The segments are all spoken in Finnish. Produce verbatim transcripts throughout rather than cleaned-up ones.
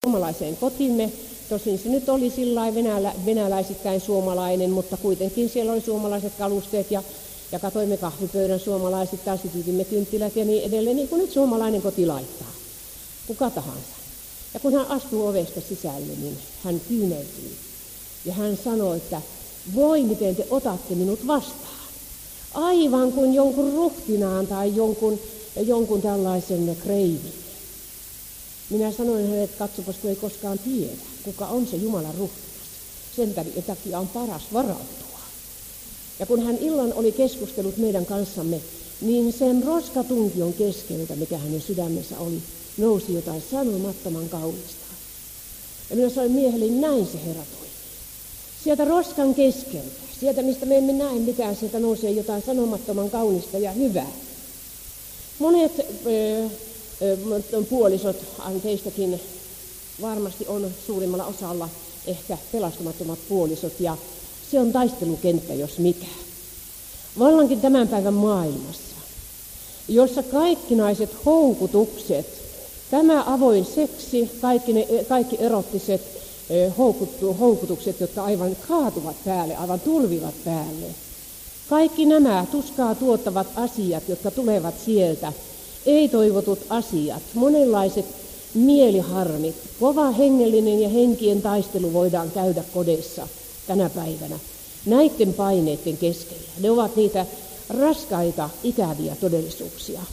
suomalaiseen kotimme. Tosin se nyt oli sillai venälä, venäläisittäin suomalainen, mutta kuitenkin siellä oli suomalaiset kalusteet ja, ja katoimme kahvipöydän suomalaiset, taas sytytimme kynttilät ja niin edelleen, niin kuin nyt suomalainen koti laittaa, kuka tahansa. Ja kun hän astuu ovesta sisälle, niin hän kyyneltyy ja hän sanoi, että voi miten te otatte minut vastaan. Aivan kuin jonkun ruhtinaan tai jonkun, jonkun tällaisen kreivin. Minä sanoin hänelle, että katsopas, kun ei koskaan tiedä, kuka on se Jumalan ruhtinas. Sen takia on paras varautua. Ja kun hän illan oli keskustellut meidän kanssamme, niin sen roskatunkion keskeltä, mikä hänen sydämessä oli, nousi jotain sanomattoman kaunista. Ja minä sanoin miehelle, näin se Herra toimii. Sieltä roskan keskeltä, sieltä mistä me emme näe mitään, sieltä nousee jotain sanomattoman kaunista ja hyvää. Monet ö, ö, puolisot, teistäkin varmasti on suurimmalla osalla ehkä pelastumattomat puolisot, ja se on taistelukenttä, jos mikä. Vallankin tämän päivän maailmassa, jossa kaikkinaiset houkutukset, tämä avoin seksi, kaikki, ne, kaikki erottiset houkutukset, jotka aivan kaatuvat päälle, aivan tulvivat päälle. Kaikki nämä tuskaa tuottavat asiat, jotka tulevat sieltä, ei-toivotut asiat, monenlaiset mieliharmit, kova hengellinen ja henkien taistelu voidaan käydä kodeissa tänä päivänä. Näiden paineiden keskellä. Ne ovat niitä raskaita, ikäviä todellisuuksia.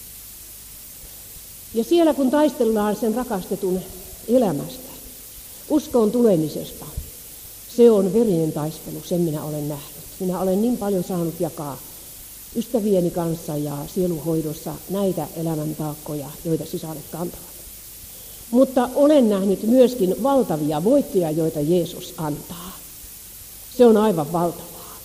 Ja siellä kun taistellaan sen rakastetun elämästä, uskoon tulemisesta, se on verinen taistelu, sen minä olen nähnyt. Minä olen niin paljon saanut jakaa ystävieni kanssa ja sieluhoidossa näitä elämäntaakkoja, joita sisaret kantavat. Mutta olen nähnyt myöskin valtavia voittoja, joita Jeesus antaa. Se on aivan valtavaa.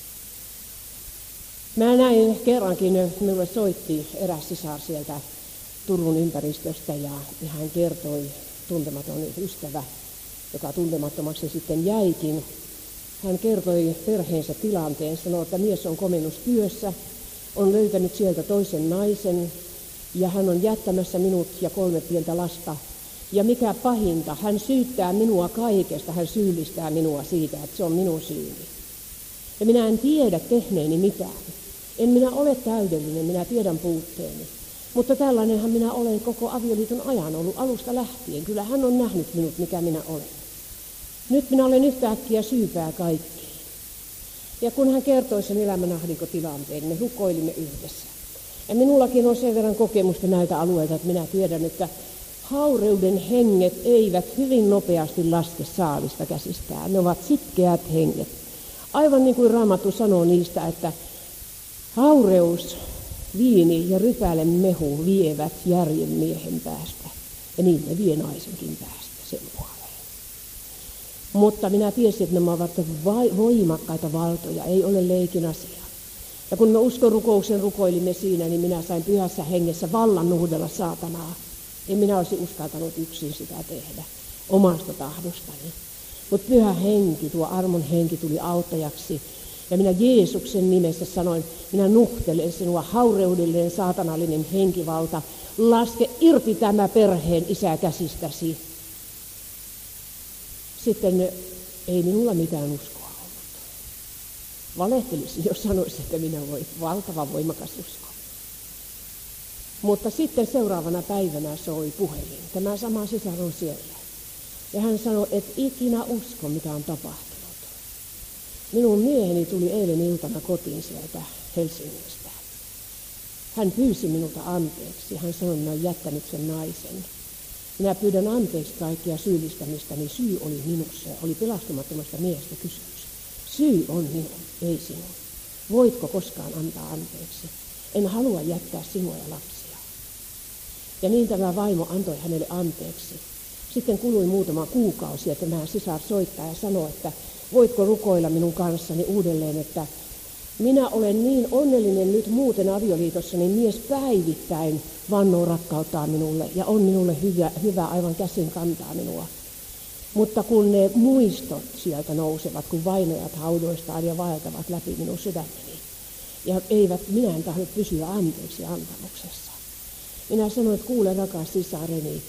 Mä näin kerrankin, minulle soitti eräs sisar sieltä Turun ympäristöstä ja hän kertoi, tuntematon ystävä, joka tuntemattomaksi sitten jäikin. Hän kertoi perheensä tilanteen, sanoi, että mies on komennustyössä, on löytänyt sieltä toisen naisen ja hän on jättämässä minut ja kolme pientä lasta. Ja mikä pahinta, hän syyttää minua kaikesta, hän syyllistää minua siitä, että se on minun syyni. Ja minä en tiedä tehneeni mitään. En minä ole täydellinen, minä tiedän puutteeni. Mutta tällainenhan minä olen koko avioliiton ajan ollut alusta lähtien. Kyllä hän on nähnyt minut, mikä minä olen. Nyt minä olen yhtäkkiä syypää kaikkeen. Ja kun hän kertoi sen elämänahdinkotilanteen, me rukoilimme yhdessä. Ja minullakin on sen verran kokemusta näitä alueita, että minä tiedän, että haureuden henget eivät hyvin nopeasti laske saalista käsistään. Ne ovat sitkeät henget. Aivan niin kuin Raamattu sanoo niistä, että haureus, viini ja rypälen mehu vievät järjen miehen päästä. Ja niin ne vie naisenkin päästä sen puoleen. Mutta minä tiesin, että nämä ovat voimakkaita valtoja, ei ole leikin asia. Ja kun me uskonrukouksen rukoilimme siinä, niin minä sain pyhässä hengessä vallan nuhdella saatanaa. En minä olisi uskaltanut yksin sitä tehdä omasta tahdostani. Mutta pyhä henki, tuo armon henki tuli auttajaksi. Ja minä Jeesuksen nimessä sanoin, minä nuhtelen sinua haureudellinen saatanallinen henkivalta. Laske irti tämä perheen isä käsistäsi. Sitten ei minulla mitään uskoa ollut. Valehtelisin, jos sanoisin, että minä olen valtavan voimakas usko. Mutta sitten seuraavana päivänä soi puhelin. Tämä sama sisar on siellä. Ja hän sanoi, että ikinä usko, mitä on tapahtunut. Minun mieheni tuli eilen iltana kotiin sieltä Helsingistä. Hän pyysi minulta anteeksi. Hän sanoi, että minä olen jättänyt sen naisen. Minä pyydän anteeksi kaikkia syyllistämistä, niin syy oli minussa. Oli pelastumattomasta miehestä kysymys. Syy on minun, ei sinun. Voitko koskaan antaa anteeksi? En halua jättää sinua ja lapsia. Ja niin tämä vaimo antoi hänelle anteeksi. Sitten kului muutama kuukausi ja tämä sisar soittaa ja sanoi, että voitko rukoilla minun kanssani uudelleen, että minä olen niin onnellinen nyt muuten avioliitossa, niin mies päivittäin vannoo rakkauttaa minulle ja on minulle hyvä, hyvä aivan käsin kantaa minua. Mutta kun ne muistot sieltä nousevat, kun vainojat haudoistaan ja vaeltavat läpi minun sydämeni, ja eivät minä en tahdo pysyä anteeksi antamuksessa. Minä sanoin, että kuule rakas sisareni,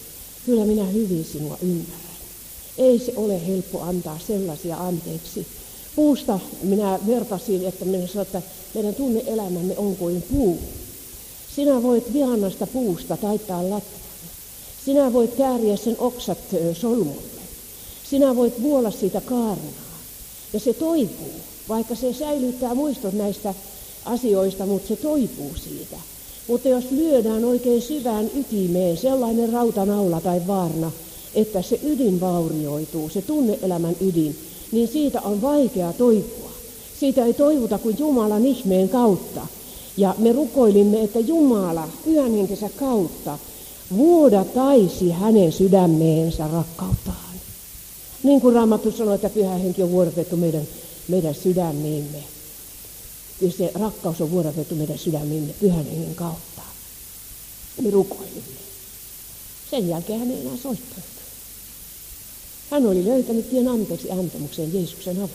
kyllä minä hyvin sinua ymmärrän. Ei se ole helppo antaa sellaisia anteeksi. Puusta minä vertasin, että minä sanoin, että meidän tunne-elämämme on kuin puu. Sinä voit vihannasta puusta taittaa latvan. Sinä voit kääriä sen oksat solmulle. Sinä voit vuolla siitä kaarnaa. Ja se toipuu, vaikka se säilyttää muistot näistä asioista, mutta se toipuu siitä. Mutta jos lyödään oikein syvään ytimeen sellainen rautanaula tai vaarna, että se ydin vaurioituu, se tunne-elämän ydin, niin siitä on vaikea toipua. Siitä ei toivuta kuin Jumalan ihmeen kautta. Ja me rukoilimme, että Jumala pyhän henkensä kautta vuodataisi hänen sydämeensä rakkauttaan. Niin kuin Raamattu sanoi, että pyhä henki on vuodatettu meidän, meidän sydämiimme. Ja se rakkaus on vuodatettu meidän sydämiimme pyhän hengen kautta. Me rukoilimme. Sen jälkeen hän ei enää soittanut. Hän oli löytänyt tien anteeksi antamukseen Jeesuksen avulla.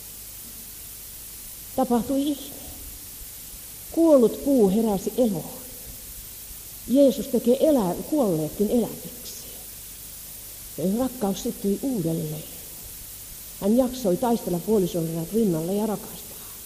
Tapahtui ihme. Kuollut puu heräsi eloon. Jeesus tekee elä, kuolleetkin eläviksi. Rakkaus syttyi uudelleen. Hän jaksoi taistella puolisonsa rinnalla ja rakastaa.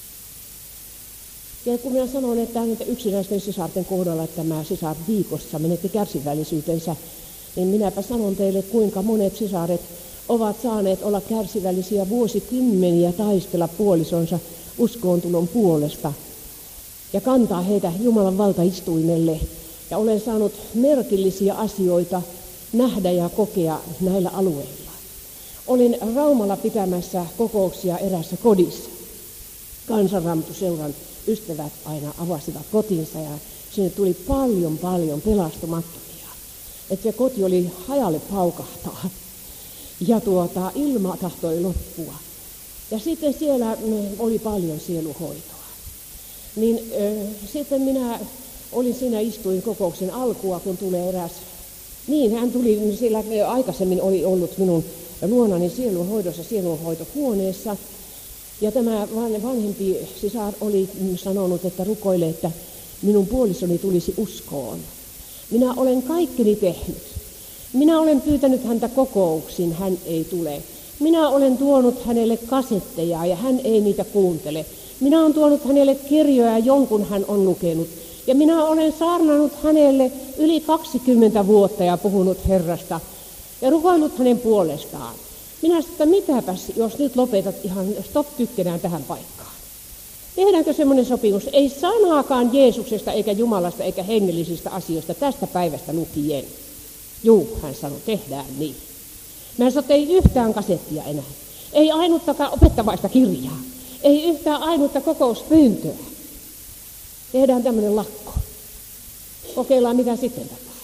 Ja kun minä sanon, että yksinäisten sisarten kohdalla että tämä sisar viikossa menetti kärsivällisyytensä, niin minäpä sanon teille, kuinka monet sisaret ovat saaneet olla kärsivällisiä vuosikymmeniä taistella puolisonsa uskoontulon puolesta ja kantaa heitä Jumalan valtaistuimelle. Ja olen saanut merkillisiä asioita nähdä ja kokea näillä alueilla. Olin Raumalla pitämässä kokouksia erässä kodissa. Kansanraamatuseuran ystävät aina avasivat kotinsa ja sinne tuli paljon paljon pelastumattomia. Että se koti oli hajalle paukahtaa ja tuota, ilma tahtoi loppua. Ja sitten siellä oli paljon sieluhoitoa. Niin äh, sitten minä olin siinä, istuin kokouksen alkua, kun tulee eräs. Niin, hän tuli, siellä aikaisemmin oli ollut minun luonani sielunhoidossa, sielunhoitohuoneessa. Ja tämä vanhempi sisar oli sanonut, että rukoile, että minun puolisoni tulisi uskoon. Minä olen kaikkeni tehnyt. Minä olen pyytänyt häntä kokouksiin, hän ei tule. Minä olen tuonut hänelle kasetteja ja hän ei niitä kuuntele. Minä olen tuonut hänelle kirjoja, jonkun hän on lukenut. Ja minä olen saarnannut hänelle yli kaksikymmentä vuotta ja puhunut Herrasta ja rukoillut hänen puolestaan. Minä sanoin, että mitäpäs, jos nyt lopetat ihan stop tykkenään tähän paikkaan. Tehdäänkö semmoinen sopimus? Ei sanaakaan Jeesuksesta eikä Jumalasta eikä hengellisistä asioista tästä päivästä lukien. Juu, hän sanoi, tehdään niin. Mä sanoin, että ei yhtään kasettia enää. Ei ainuttakaan opettavaista kirjaa. Ei yhtään ainutta kokouspyyntöä. Tehdään tämmöinen lakko. Kokeillaan, mitä sitten tapahtuu.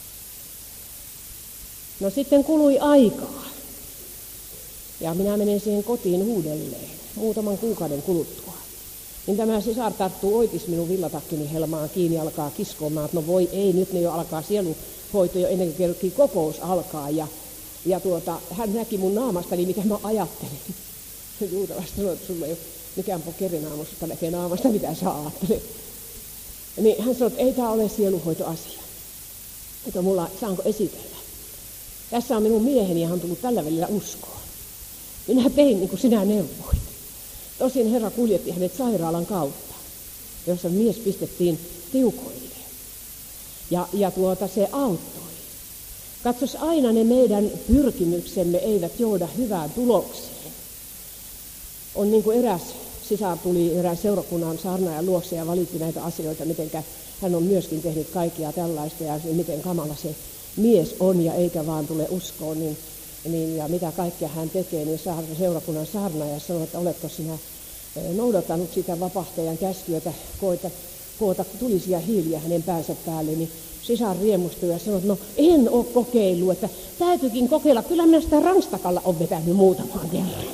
No sitten kului aikaa. Ja minä menen siihen kotiin uudelleen, muutaman kuukauden kuluttua. Niin tämä sisar tarttuu oitis minun villatakkini helmaan kiinni, alkaa kiskomaan, että no voi ei, nyt ne jo alkaa sieluhoito jo ennen kuin kokous alkaa. Ja, ja tuota, hän näki mun naamastani, mitä mä ajattelin. Juutalasta sanoi, että sulla ei ole mikään pokerinaamusta, että näkee naamasta, mitä sä ajattelet. Niin hän sanoi, että ei tämä ole sieluhoitoasia. Että mulla, saanko esitellä? Tässä on minun mieheni ja hän on tullut tällä välillä uskoon. Minä tein niin kuin sinä neuvoit. Tosin Herra kuljetti hänet sairaalan kautta, jossa mies pistettiin tiukoille. Ja, ja tuota, se auttoi. Katsos, aina ne meidän pyrkimyksemme eivät johda hyvään tulokseen. On niin kuin eräs sisar tuli erään seurakunnan saarnaajan luokse ja valitti näitä asioita, miten hän on myöskin tehnyt kaikkia tällaista ja miten kamala se mies on ja eikä vaan tule uskoon, niin, niin, ja mitä kaikkea hän tekee, niin seurakunnan saarnaaja sanoi, että oletko sinä noudattanut sitä vapahtajan käskyä, että koeta, koota tulisia hiiliä hänen päänsä päälle, niin sisar riemustui ja sanoi, että no en ole kokeillut, että täytyykin kokeilla, kyllä minä sitä ranstakalla on vetänyt muutamaan kerran.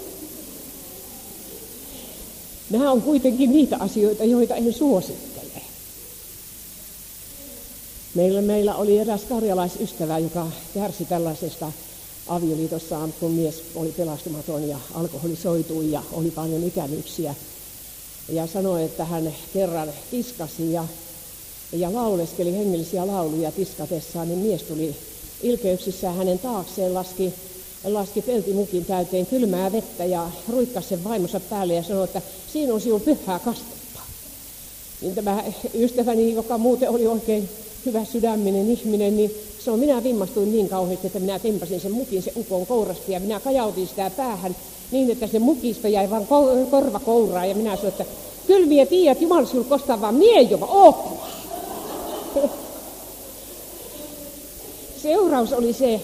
Nämä on kuitenkin niitä asioita, joita en suosittele. Meillä, meillä oli eräs karjalaisystävä, joka kärsi tällaisesta avioliitossaan, kun mies oli pelastumaton ja alkoholisoitui ja oli paljon ikävyyksiä. Ja sanoi, että hän kerran tiskasi ja, ja lauleskeli hengellisiä lauluja tiskatessaan, niin mies tuli ilkeyksissään hänen taakseen laski, laski peltimukin täyteen kylmää vettä ja ruikkasi sen vaimonsa päälle ja sanoi, että siinä on sinun pyhää kastetta. Niin tämä ystäväni, joka muuten oli oikein hyvä sydäminen ihminen, niin sanoi, minä vimmastuin niin kauheasti, että minä tempasin sen mukin sen ukon kourasta ja minä kajautin sitä päähän niin, että se mukista jäi vaan korva kouraan ja minä sanoin, että kyllä minä tiedän, että Jumala sinulle kostaa vaan mie joka ookua. Seuraus oli se,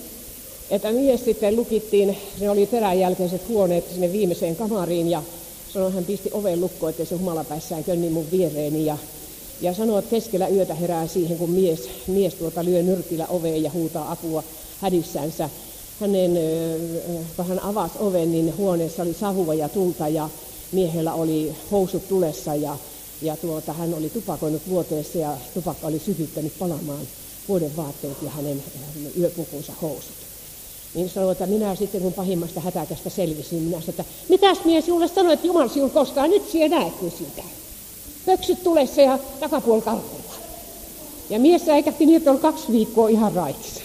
että mies sitten lukittiin, se oli peränjälkeiset huoneet sinne viimeiseen kamariin ja sanoi, hän pisti oven lukkoon, ettei se humalapäissään könni mun viereeni ja, ja sanoi, että keskellä yötä herää siihen, kun mies, mies tuota lyö nyrkillä oveen ja huutaa apua hädissänsä. Hänen, kun hän avasi oven, niin huoneessa oli savua ja tulta ja miehellä oli housut tulessa ja, ja tuota, hän oli tupakoinut vuoteessa ja tupakka oli sytyttänyt palamaan vuoden vaatteet ja hänen yöpukunsa housut. Niin sanoi, että minä sitten kun pahimmasta hätäkästä selvisin, minä sanoin, että mitäs mies sinulle sanoi, että Jumala sinun kostaa, nyt sinä näetkö sitä. Pöksyt tulessa ja takapuoli karkulla. Ja mies säikähti niin, että oli kaksi viikkoa ihan raitissa.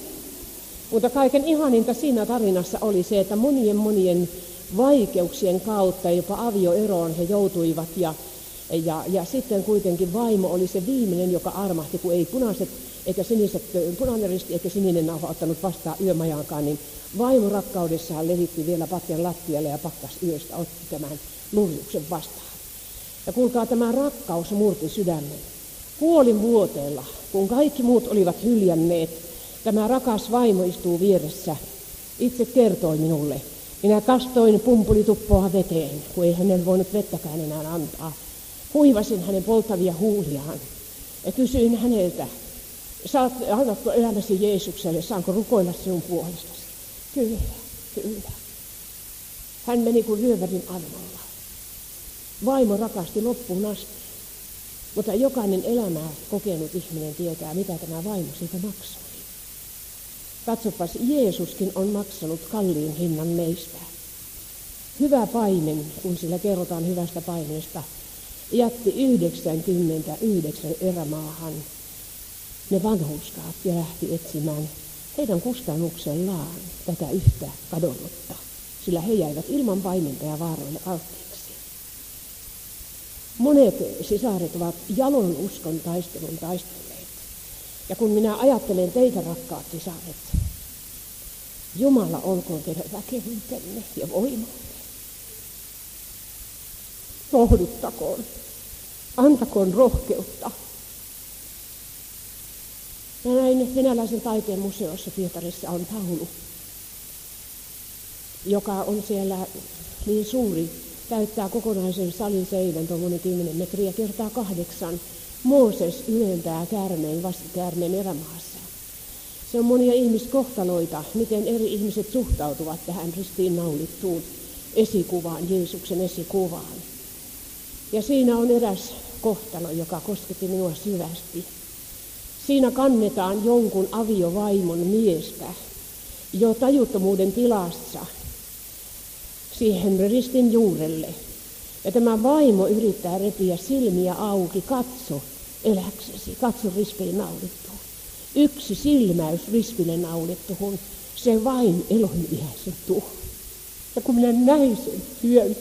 Mutta kaiken ihaninta siinä tarinassa oli se, että monien monien vaikeuksien kautta, jopa avioeroon he joutuivat ja, ja, ja sitten kuitenkin vaimo oli se viimeinen, joka armahti, kun ei punaiset eikä siniset, punainen risti eikä sininen nauha ottanut vastaan yömajaankaan, niin vaimo rakkaudessaan levitti vielä patjan lattialle ja pakkas yöstä otti tämän nurjuksen vastaan. Ja kuulkaa, tämä rakkaus murti sydämen. Kuolin vuoteella, kun kaikki muut olivat hyljänneet, tämä rakas vaimo istuu vieressä. Itse kertoi minulle. Minä kastoin pumpulituppoa veteen, kun ei hänellä voinut vettäkään enää antaa. Huivasin hänen poltavia huuliaan ja kysyin häneltä, Saat, annatko elämäsi Jeesukselle, saanko rukoilla sinun puolestasi? Kyllä, kyllä. Hän meni kuin ryövärin armolla. Vaimo rakasti loppuun asti, mutta jokainen elämää kokenut ihminen tietää, mitä tämä vaimo siitä maksoi. Katsopas, Jeesuskin on maksanut kalliin hinnan meistä. Hyvä paimen, kun sillä kerrotaan hyvästä paimenesta, jätti yhdeksänkymmentäyhdeksän erämaahan ne vanhurskaat ja lähti etsimään heidän kustannuksellaan tätä yhtä kadonnutta, sillä he jäivät ilman paimenta ja vaaroille alttiiksi. Monet sisaret ovat jalon uskon taistelun taistelleet. Ja kun minä ajattelen teitä, rakkaat sisaret, Jumala olkoon teidän väkevyytenne ja voimanne. Lohduttakoon, antakoon rohkeutta. Ja näin venäläisen taiteen museossa Pietarissa on taulu, joka on siellä niin suuri, täyttää kokonaisen salin seinän, tuommoinen kymmenen metriä kertaa kahdeksan. Mooses ylentää käärmeen vastikäärmeen erämaassa. Se on monia ihmiskohtaloita, miten eri ihmiset suhtautuvat tähän ristiinnaulittuun esikuvaan, Jeesuksen esikuvaan. Ja siinä on eräs kohtalo, joka kosketti minua syvästi. Siinä kannetaan jonkun aviovaimon miestä jo tajuttomuuden tilassa siihen ristin juurelle. Ja tämä vaimo yrittää repiä silmiä auki, katso eläksesi, katso rispille naulittuun. Yksi silmäys rispille naulittuun, se vain elon iäisen tuo. Ja kun minä näin sen työn,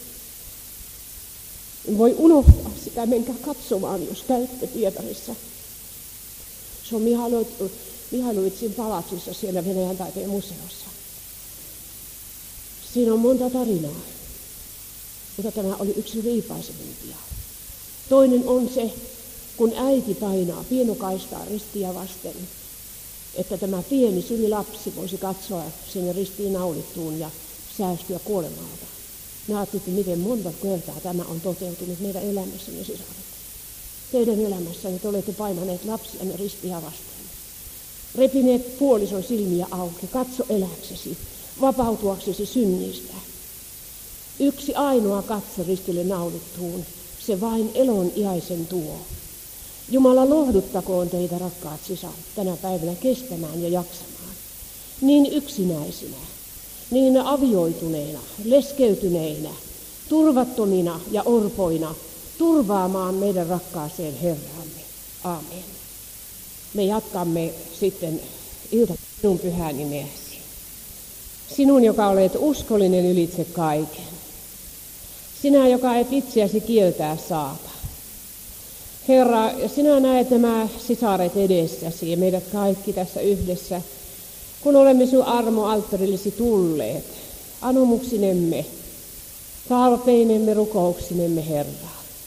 en voi unohtaa sitä, menkää katsomaan, jos käytte Pietarissa. Se on Mihailovitsin palatsissa siellä Venäjän taiteen museossa. Siinä on monta tarinaa, mutta tämä oli yksi riipaisivimpia. Toinen on se, kun äiti painaa pienokaistaa ristiä vasten, että tämä pieni syli lapsi voisi katsoa sinne ristiin naulittuun ja säästyä kuolemalta. Mä ajattelin, miten monta kertaa tämä on toteutunut meidän elämässämme, sisaret. Teidän elämässänne te olette painaneet lapsianne ristiä vasten. Repineet puolison silmiä auki, katso eläksesi, vapautuaksesi synnistä. Yksi ainoa katse ristille naulittuun, se vain elon iäisen tuo. Jumala lohduttakoon teitä, rakkaat sisaret, tänä päivänä kestämään ja jaksamaan. Niin yksinäisinä, niin avioituneina, leskeytyneinä, turvattomina ja orpoina, turvaamaan meidän rakkaaseen Herraamme. Aamen. Me jatkamme sitten ilta sinun pyhä nimeäsi. Sinun, joka olet uskollinen ylitse kaiken. Sinä, joka et itseäsi kieltää saata. Herra, sinä näet nämä sisaret edessäsi ja meidät kaikki tässä yhdessä, kun olemme sinun armoalttarillesi tulleet, anomuksinemme, tarpeinemme, rukouksinemme, Herra.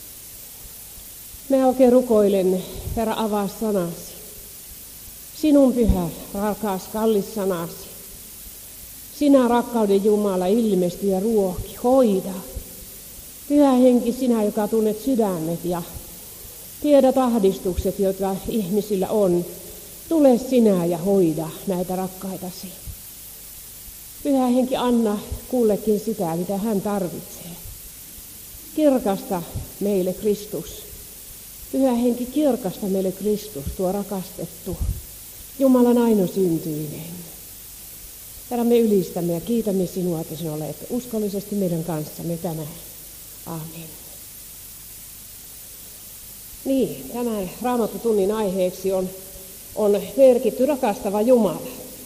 Mä oikein rukoilen, Herra, avaa sanasi. Sinun pyhä, rakas, kallis sanasi. Sinä, rakkauden Jumala, ilmesty ja ruoki, hoida. Pyhä henki, sinä, joka tunnet sydämet ja tiedät ahdistukset, joita ihmisillä on. Tule sinä ja hoida näitä rakkaitasi. Pyhä henki, anna kullekin sitä, mitä hän tarvitsee. Kirkasta meille Kristus. Pyhä henki, kirkasta meille Kristus, tuo rakastettu, Jumalan ainoasyntyinen. Herra, me ylistämme ja kiitämme sinua, että sinä olet uskollisesti meidän kanssamme tänään. Amen. Niin, tämän Raamattutunnin aiheeksi on, on merkitty rakastava Jumala.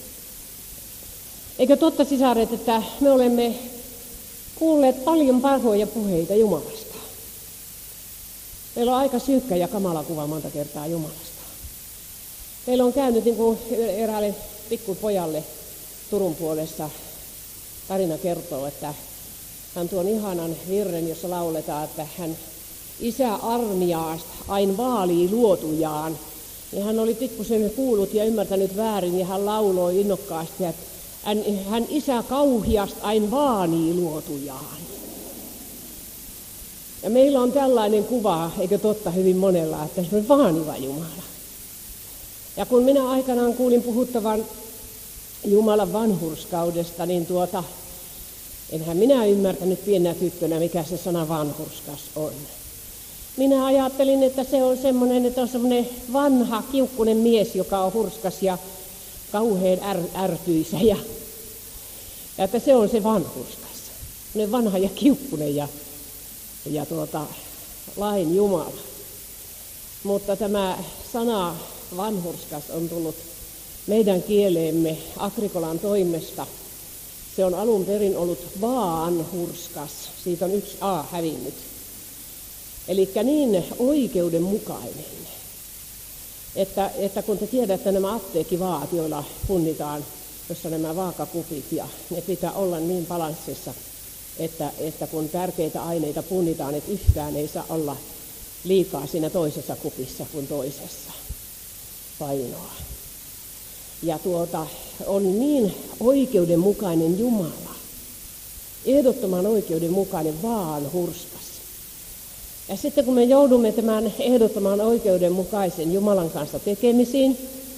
Eikö totta, sisaret, että me olemme kuulleet paljon parhoja puheita Jumalasta? Meillä on aika synkkä ja kamala kuva monta kertaa Jumalasta. Meillä on käynyt niin kuin eräälle pikkupojalle Turun puolessa tarina kertoo, että hän tuon ihanan virren, jossa lauletaan, että hän isä armiaasta ain vaalii luotujaan. Ja hän oli pikkusen kuullut ja ymmärtänyt väärin ja hän lauloi innokkaasti, että hän, hän isä kauhiasta ain vaanii luotujaan. Ja meillä on tällainen kuva, eikö totta, hyvin monella, että se on vaaniva Jumala. Ja kun minä aikanaan kuulin puhuttavan Jumalan vanhurskaudesta, niin tuota, enhän minä ymmärtänyt pienenä tyttönä, mikä se sana vanhurskas on. Minä ajattelin, että se on semmoinen, että on semmoinen vanha, kiukkunen mies, joka on hurskas ja kauhean är, ärtyisä. Ja, ja että se on se vanhurskas. Ne vanha ja kiukkunen ja, ja tuota, lain Jumala. Mutta tämä sana vanhurskas on tullut meidän kieleemme Agrikolan toimesta. Se on alun perin ollut vaanhurskas. Siitä on yksi A hävinnyt. Eli niin oikeudenmukainen, että, että kun te tiedätte nämä apteekkivaat, joilla punnitaan, jossa nämä vaakakupit, ja ne pitää olla niin balanssissa, että, että kun tärkeitä aineita punnitaan, että yhtään ei saa olla liikaa siinä toisessa kupissa kuin toisessa painoa. Ja tuota, on niin oikeudenmukainen Jumala, ehdottoman oikeudenmukainen, vaan hurskas. Ja sitten kun me joudumme tämän ehdottoman oikeudenmukaisen Jumalan kanssa tekemisiin,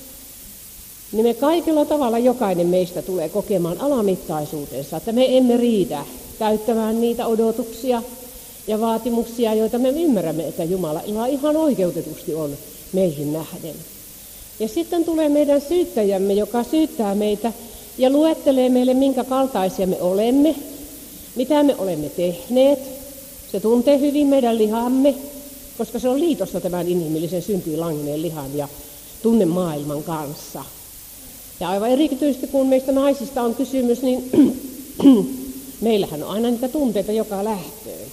niin me kaikilla tavalla jokainen meistä tulee kokemaan alamittaisuutensa, että me emme riitä täyttämään niitä odotuksia ja vaatimuksia, joita me ymmärrämme, että Jumala ihan oikeutetusti on meihin nähden. Ja sitten tulee meidän syyttäjämme, joka syyttää meitä ja luettelee meille, minkä kaltaisia me olemme, mitä me olemme tehneet. Se tuntee hyvin meidän lihamme, koska se on liitossa tämän inhimillisen syntyyn langeneen lihan ja tunnemaailman kanssa. Ja aivan erityisesti kun meistä naisista on kysymys, niin meillähän on aina niitä tunteita joka lähtöön.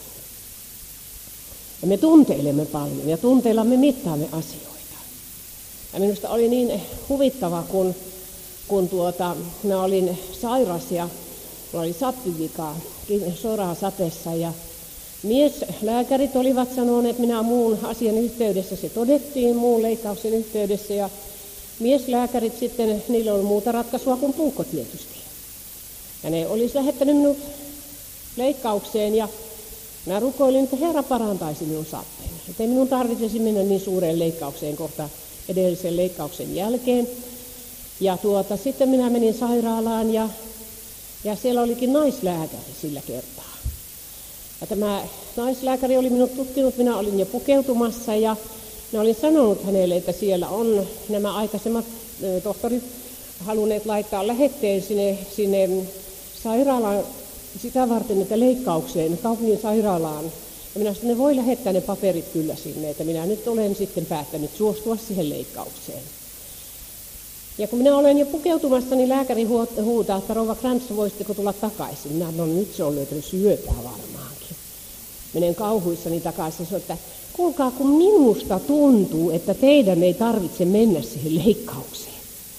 Ja me tunteilemme paljon ja tunteilla me mittaamme asioita. Ja minusta oli niin huvittava, kun, kun tuota, mä olin sairas ja mulla oli sappivika soraa sateessa ja mieslääkärit olivat sanoneet, että minä muun asian yhteydessä, se todettiin muun leikkauksen yhteydessä ja mieslääkärit sitten, niillä oli muuta ratkaisua kuin puukko tietysti. Ja ne olisi lähettänyt minut leikkaukseen ja mä rukoilin, että Herra parantaisi minun sappeen. Että ei minun tarvitsisi mennä niin suureen leikkaukseen kohta edellisen leikkauksen jälkeen. Ja tuota, sitten minä menin sairaalaan ja, ja siellä olikin naislääkäri sillä kertaa. Ja tämä naislääkäri oli minut tutkinut, minä olin jo pukeutumassa ja minä olin sanonut hänelle, että siellä on nämä aikaisemmat tohtorit halunneet laittaa lähetteen sinne, sinne sairaalaan sitä varten, että leikkaukseen, kaupungin sairaalaan. Ja minä sanoin, ne voi lähettää ne paperit kyllä sinne, että minä nyt olen sitten päättänyt suostua siihen leikkaukseen. Ja kun minä olen jo pukeutumassa, niin lääkäri huutaa, että rouva Krantz, voisitteko tulla takaisin? Minä no nyt se on löytänyt syöpää varmaankin. Menen kauhuissani takaisin ja sanon, että kuulkaa, kun minusta tuntuu, että teidän ei tarvitse mennä siihen leikkaukseen.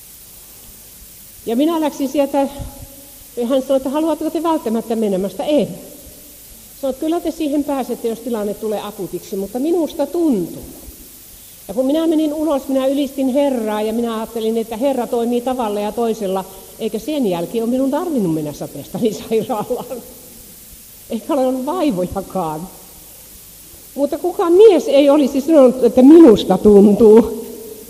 Ja minä läksin sieltä, ja hän sanoi, että haluatteko te välttämättä menemästä? En. Sanoin, että kyllä te siihen pääsette, jos tilanne tulee akutiksi, mutta minusta tuntuu. Ja kun minä menin ulos, minä ylistin Herraa ja minä ajattelin, että Herra toimii tavalla ja toisella, eikä sen jälkeen ole minun tarvinnut mennä sateestani sairaalaan. Eikä ole ollut vaivojakaan. Mutta kukaan mies ei olisi sanonut, että minusta tuntuu.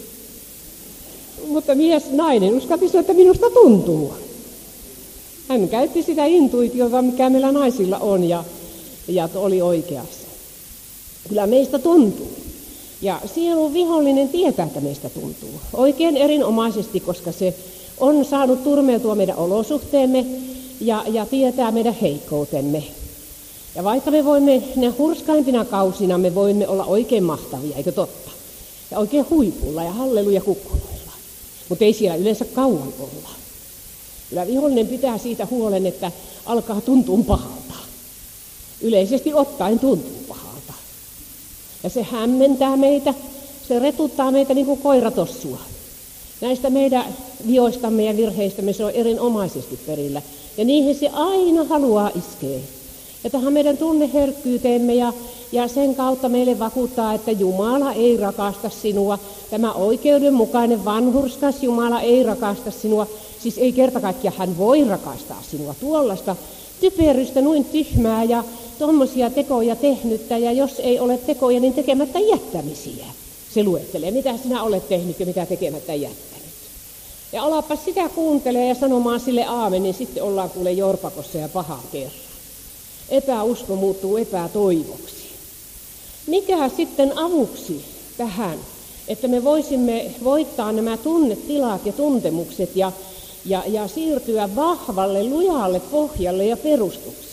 Mutta mies, nainen uskalti sanoa, että minusta tuntuu. Hän käytti sitä intuitiota, mikä meillä naisilla on, ja, ja oli oikeassa. Kyllä meistä tuntuu. Ja sielun vihollinen tietää, että meistä tuntuu. Oikein erinomaisesti, koska se on saanut turmeutua meidän olosuhteemme ja, ja tietää meidän heikkoutemme. Ja vaikka me voimme, ne hurskaimpina kausina me voimme olla oikein mahtavia, eikö totta? Ja oikein huipulla ja halleluja kukkuloilla. Mutta ei siellä yleensä kauan olla. Kyllä vihollinen pitää siitä huolen, että alkaa tuntua pahalta. Yleisesti ottaen tuntuu pahalta. Ja se hämmentää meitä, se retuttaa meitä niin kuin koiratossua. Näistä meidän vioistamme ja virheistämme se on erinomaisesti perillä. Ja niihin se aina haluaa iskeä. Ja tähän meidän tunneherkkyyteemme ja, ja sen kautta meille vakuuttaa, että Jumala ei rakasta sinua. Tämä oikeudenmukainen vanhurskas Jumala ei rakasta sinua. Siis ei kerta kaikkiaan hän voi rakastaa sinua. Tuollaista typerystä, noin tyhmää ja tuommoisia tekoja tehnyttä. Ja jos ei ole tekoja, niin tekemättä jättämisiä. Se luettelee, mitä sinä olet tehnyt ja mitä tekemättä jättänyt. Ja alapa sitä kuuntelee ja sanomaan sille aamen, niin sitten ollaan kuule jorpakossa ja pahan kerran. Epäusko muuttuu epätoivoksi. Mikä sitten avuksi tähän, että me voisimme voittaa nämä tunnetilat ja tuntemukset ja, ja, ja siirtyä vahvalle, lujalle pohjalle ja perustukselle?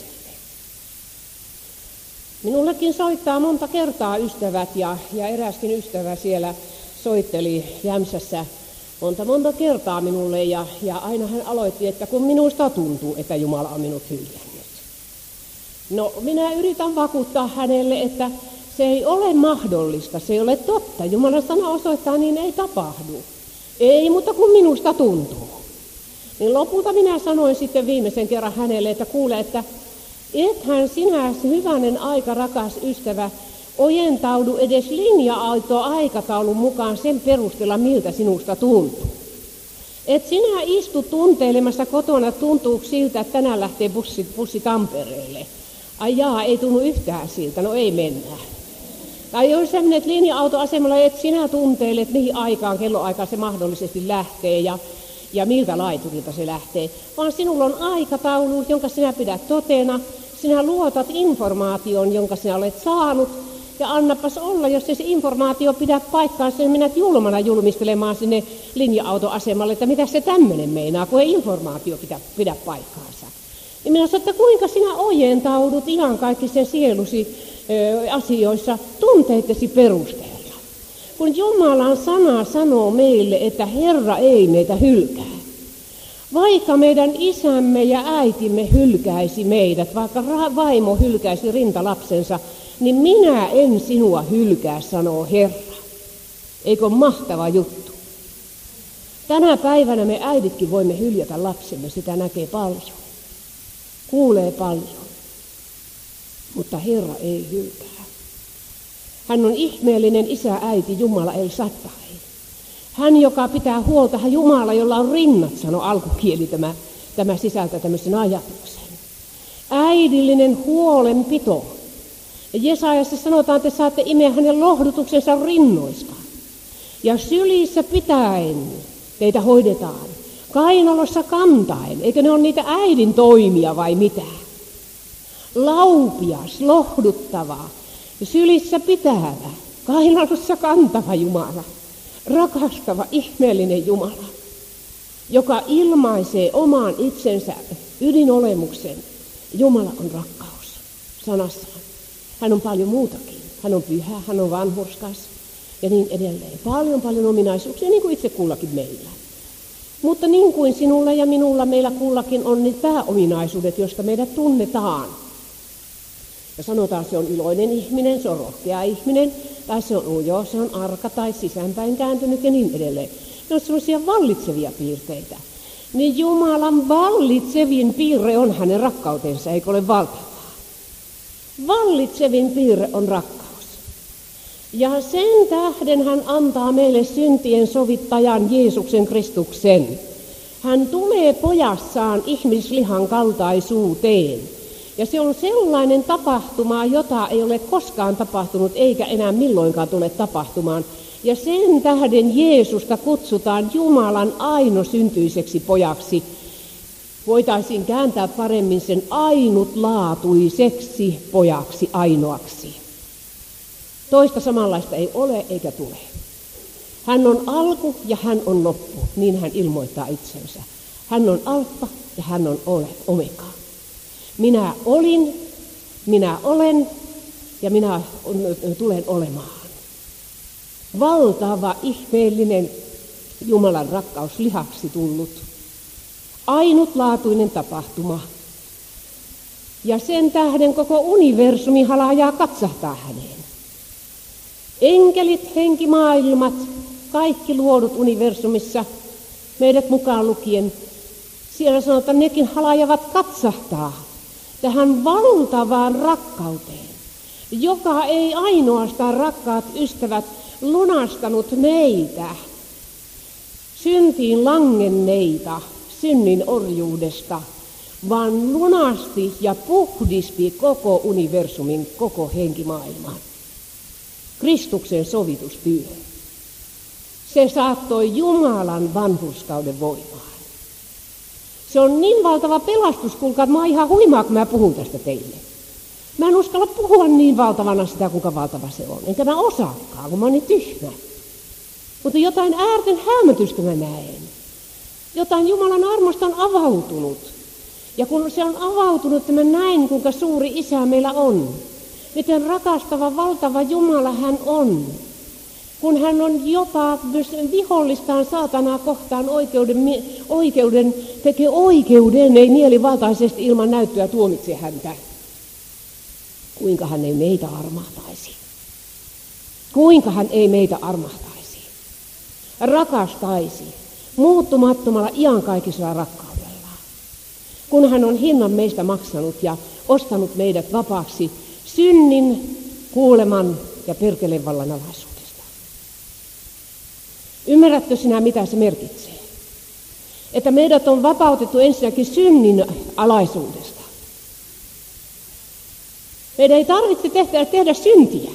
Minullekin soittaa monta kertaa ystävät ja, ja eräskin ystävä siellä soitteli Jämsässä monta monta kertaa minulle ja, ja aina hän aloitti, että kun minusta tuntuu, että Jumala on minut hyljännyt. No minä yritän vakuuttaa hänelle, että se ei ole mahdollista, se ei ole totta. Jumalan sana osoittaa, niin ei tapahdu. Ei, mutta kun minusta tuntuu. Niin lopulta minä sanoin sitten viimeisen kerran hänelle, että kuule, että ethän sinä, hyvänen aika rakas ystävä, ojentaudu edes linja-autoaikataulun mukaan sen perusteella, miltä sinusta tuntuu. Et sinä istu tunteilemassa kotona, tuntuu siltä, että tänään lähtee bussi, bussi Tampereelle. Ai jaa, ei tunnu yhtään siltä, no ei mennä. Tai jos sä menet linja-autoasemalle, et sinä tunteilet, mihin aikaan, kelloaikaan se mahdollisesti lähtee ja, ja miltä laiturilta se lähtee. Vaan sinulla on aikataulu, jonka sinä pidät totena. Sinä luotat informaation, jonka sinä olet saanut. Ja annapas olla, jos se informaatio pidä paikkaansa, niin minät julmana julmistelemaan sinne linja-autoasemalle, että mitä se tämmöinen meinaa, kun ei informaatio pidä, pidä paikkaansa. Ja minä sanoin, että kuinka sinä ojentaudut ihan kaikki sen sielusi ö, asioissa tunteittesi perusteella. Kun Jumalan sana sanoo meille, että Herra ei meitä hylkää. Vaikka meidän isämme ja äitimme hylkäisi meidät, vaikka vaimo hylkäisi rintalapsensa, niin minä en sinua hylkää, sanoo Herra. Eikö mahtava juttu? Tänä päivänä me äiditkin voimme hyljätä lapsemme, sitä näkee paljon. Kuulee paljon, mutta Herra ei hylkää. Hän on ihmeellinen isä, äiti, Jumala El Shaddai. Hän, joka pitää huolta, hän Jumala, jolla on rinnat, sanoi alkukieli, tämä, tämä sisältää tämmöisen ajatuksen. Äidillinen huolenpito. Ja Jesaajassa sanotaan, että saatte imeä hänen lohdutuksensa rinnoista. Ja sylissä pitäen teitä hoidetaan. Kainalossa kantaen, eikö ne ole niitä äidin toimia vai mitä? Laupias, lohduttava, sylissä pitävä, kainalossa kantava Jumala, rakastava, ihmeellinen Jumala, joka ilmaisee oman itsensä ydinolemuksen. Jumala on rakkaus sanassaan. Hän on paljon muutakin. Hän on pyhä, hän on vanhurskas ja niin edelleen. Paljon, paljon ominaisuuksia, niin kuin itse kullakin meillä. Mutta niin kuin sinulla ja minulla meillä kullakin on ne pääominaisuudet, joista meidät tunnetaan. Ja sanotaan, se on iloinen ihminen, se on rohkea ihminen, tai se on ujo, se on arka tai sisäänpäin kääntynyt ja niin edelleen. Ne on sellaisia vallitsevia piirteitä. Niin Jumalan vallitsevin piirre on hänen rakkautensa, eikö ole valtavaa? Vallitsevin piirre on rakkaus. Ja sen tähden hän antaa meille syntien sovittajan Jeesuksen Kristuksen. Hän tulee pojassaan ihmislihan kaltaisuuteen. Ja se on sellainen tapahtuma, jota ei ole koskaan tapahtunut eikä enää milloinkaan tule tapahtumaan. Ja sen tähden Jeesusta kutsutaan Jumalan ainosyntyiseksi pojaksi. Voitaisiin kääntää paremmin sen ainutlaatuiseksi pojaksi, ainoaksi. Toista samanlaista ei ole eikä tule. Hän on alku ja hän on loppu, niin hän ilmoittaa itsensä. Hän on alfa ja hän on ole, omega. Minä olin, minä olen ja minä tulen olemaan. Valtava, ihmeellinen Jumalan rakkaus lihaksi tullut. Ainutlaatuinen tapahtuma. Ja sen tähden koko universumi halajaa katsahtaa häneen. Enkelit, henkimaailmat, kaikki luodut universumissa, meidät mukaan lukien, siellä sanotaan, nekin halajavat katsahtaa tähän valtavaan rakkauteen, joka ei ainoastaan, rakkaat ystävät, lunastanut meitä, syntiin langenneita, synnin orjuudesta, vaan lunasti ja puhdisti koko universumin, koko henkimaailman. Kristuksen sovitustyö. Se saattoi Jumalan vanhurskauden voimaan. Se on niin valtava pelastus, kuulkaa, että mä oon ihan huimaa, kun mä puhun tästä teille. Mä en uskalla puhua niin valtavana sitä, kuinka valtava se on. Enkä mä osaakaan, kun mä oon niin tyhmä. Mutta jotain äärten hämmätystä mä näen. Jotain Jumalan armosta on avautunut. Ja kun se on avautunut, että mä näin, kuinka suuri Isä meillä on. Miten rakastava, valtava Jumala hän on. Kun hän on jopa vihollistaan saatanaa kohtaan oikeuden, oikeuden, tekee oikeuden, ei mielivaltaisesti ilman näyttöä tuomitse häntä. Kuinka hän ei meitä armahtaisi? Kuinka hän ei meitä armahtaisi? Rakastaisi muuttumattomalla iankaikkisella rakkaudella. Kun hän on hinnan meistä maksanut ja ostanut meidät vapaaksi synnin, kuoleman ja perkeleen vallan alaisuudesta. Ymmärrätkö sinä, mitä se merkitsee? Että meidät on vapautettu ensinnäkin synnin alaisuudesta. Meidän ei tarvitse tehdä, tehdä syntiä.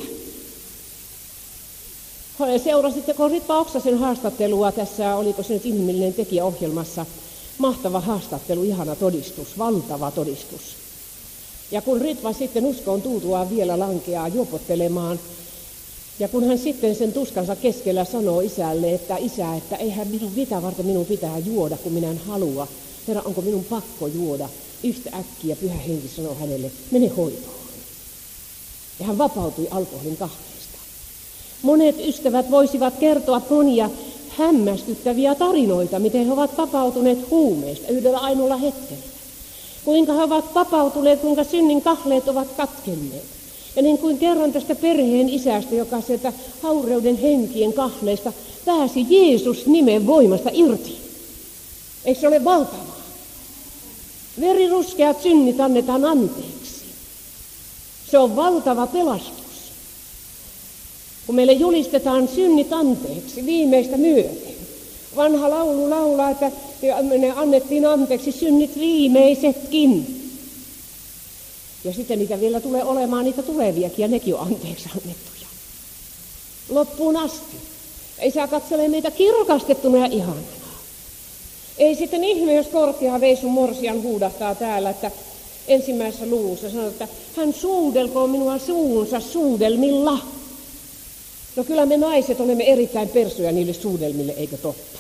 Seurasitteko Ritva Oksasen haastattelua tässä, oliko se nyt inhimillinen tekijä ohjelmassa? Mahtava haastattelu, ihana todistus, valtava todistus. Ja kun Ritva sitten uskoon tultuaan vielä lankeaa juopottelemaan, ja kun hän sitten sen tuskansa keskellä sanoo isälle, että isä, että eihän minun, mitä varten minun pitää juoda, kun minä en halua. Herra, onko minun pakko juoda? Yhtä äkkiä Pyhä Henki sanoo hänelle, mene hoitoon. Ja hän vapautui alkoholin kahleista. Monet ystävät voisivat kertoa monia hämmästyttäviä tarinoita, miten he ovat vapautuneet huumeista yhdellä ainoalla hetkellä. Kuinka he ovat vapautuneet, kuinka synnin kahleet ovat katkenneet. Ja niin kuin kerron tästä perheen isästä, joka sieltä haureuden henkien kahleista pääsi Jeesus nimen voimasta irti. Eikö se ole valtavaa? Veriruskeat synnit annetaan anteeksi. Se on valtava pelastus. Kun meille julistetaan synnit anteeksi viimeistä myöten. Vanha laulu laulaa, että ne annettiin anteeksi synnit viimeisetkin. Ja sitten niitä vielä tulee olemaan, niitä tuleviakin, ja nekin on anteeksi annettuja. Loppuun asti. Ei saa katsella meitä kirkastettuna ja ihanana. Ei sitten ihme, jos korkea veisun morsian huudahtaa täällä, että ensimmäisessä luvussa sanoo, että hän suudelkoo minua suunsa suudelmilla. No kyllä me naiset olemme erittäin persuja niille suudelmille, eikö totta?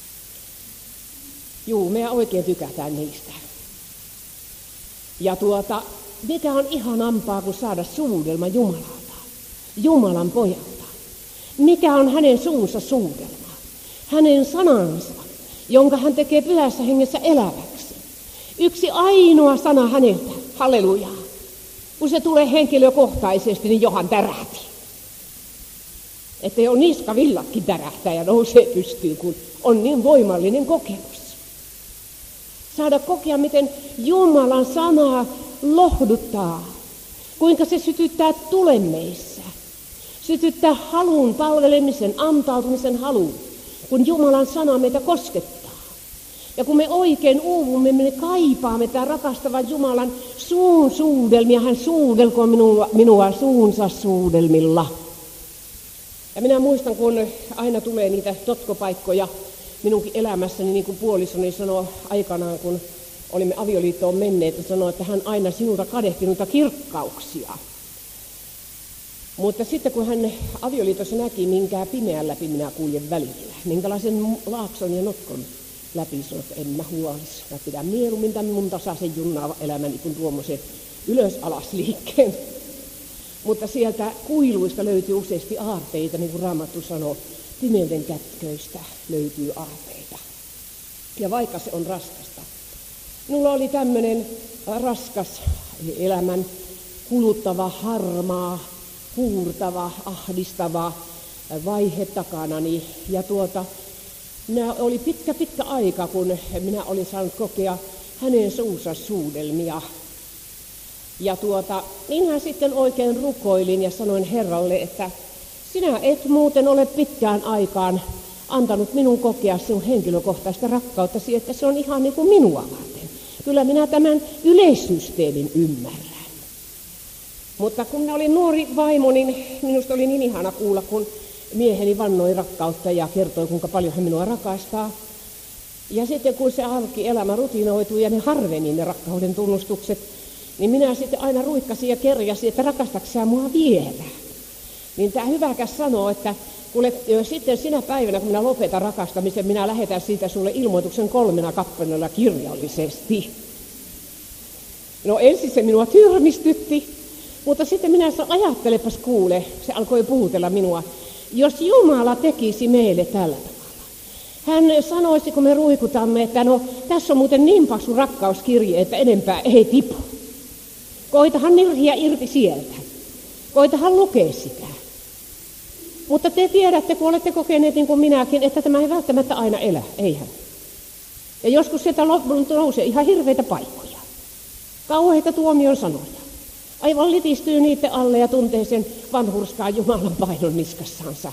Juu, me oikein tykätään niistä. Ja tuota, mikä on ihanampaa kuin saada suudelma Jumalalta, Jumalan pojalta? Mikä on hänen suunsa suudelma? Hänen sanansa, jonka hän tekee pyhässä hengessä eläväksi. Yksi ainoa sana häneltä, halleluja. Kun se tulee henkilökohtaisesti, niin johan tärähti. Että jo niskavillatkin tärähtää ja nousee pystyyn, kun on niin voimallinen kokemus. Saada kokea, miten Jumalan sanaa lohduttaa. Kuinka se sytyttää tulen meissä. Sytyttää halun, palvelemisen, antautumisen halun. Kun Jumalan sana meitä koskettaa. Ja kun me oikein uuvumme, me kaipaamme tämän rakastavan Jumalan suun suudelmia. Hän suudelkoon minua, minua suunsa suudelmilla. Ja minä muistan, kun aina tulee niitä totkopaikkoja minunkin elämässäni, niin kuin puolisoni sanoi aikanaan, kun olimme avioliittoon menneet, ja sanoi, että hän aina sinulta kadehti noita kirkkauksia. Mutta sitten kun hän avioliitossa näki, minkä pimeän läpi minä kuljen välillä, minkälaisen laakson ja notkon läpi, sanoi, että en mä huolisi. Mä pidän mieluummin tämän mun tasaisen junnaava elämäni kuin tuommoisen ylös-alas liikkeen. Mutta sieltä kuiluista löytyy useasti aarteita, niin kuin Raamattu sanoo, pimeyden kätköistä löytyy aarteita. Ja vaikka se on raskasta. Minulla oli tämmöinen raskas elämän kuluttava, harmaa, huurtava, ahdistava vaihe takanani. Ja tuota, minä oli pitkä, pitkä aika, kun minä olin saanut kokea hänen suunsa suudelmia. Ja tuota, minä sitten oikein rukoilin ja sanoin Herralle, että sinä et muuten ole pitkään aikaan antanut minun kokea sinun henkilökohtaista rakkauttasi, että se on ihan niin kuin minua varten. Kyllä minä tämän yleissysteemin ymmärrän. Mutta kun minä olin nuori vaimo, niin minusta oli niin ihana kuulla, kun mieheni vannoi rakkautta ja kertoi, kuinka paljon hän minua rakastaa. Ja sitten kun se arkielämä rutinoitui ja ne harveni ne rakkauden tunnustukset, niin minä sitten aina ruikkasin ja kerjasin, että rakastatko sä mua vielä? Niin tämä hyväkäs sanoo, että kuule, sitten sinä päivänä, kun minä lopetan rakastamisen, minä lähetän siitä sulle ilmoituksen kolmena kappaleella kirjallisesti. No ensin se minua tyrmistytti, mutta sitten minä sanoin, ajattelepas kuule, se alkoi puhutella minua, jos Jumala tekisi meille tällä tavalla. Hän sanoisi, kun me ruikutamme, että no tässä on muuten niin paksu rakkauskirje, että enempää ei tipu. Koitahan nirhiä irti sieltä. Koitahan lukea sitä. Mutta te tiedätte, kun olette kokeneet niin kuin minäkin, että tämä ei välttämättä aina elä, eihän. Ja joskus sieltä nousee ihan hirveitä paikkoja. Kauheita tuomion sanoja. Aivan litistyy niiden alle ja tuntee sen vanhurskaan Jumalan painon niskassansa.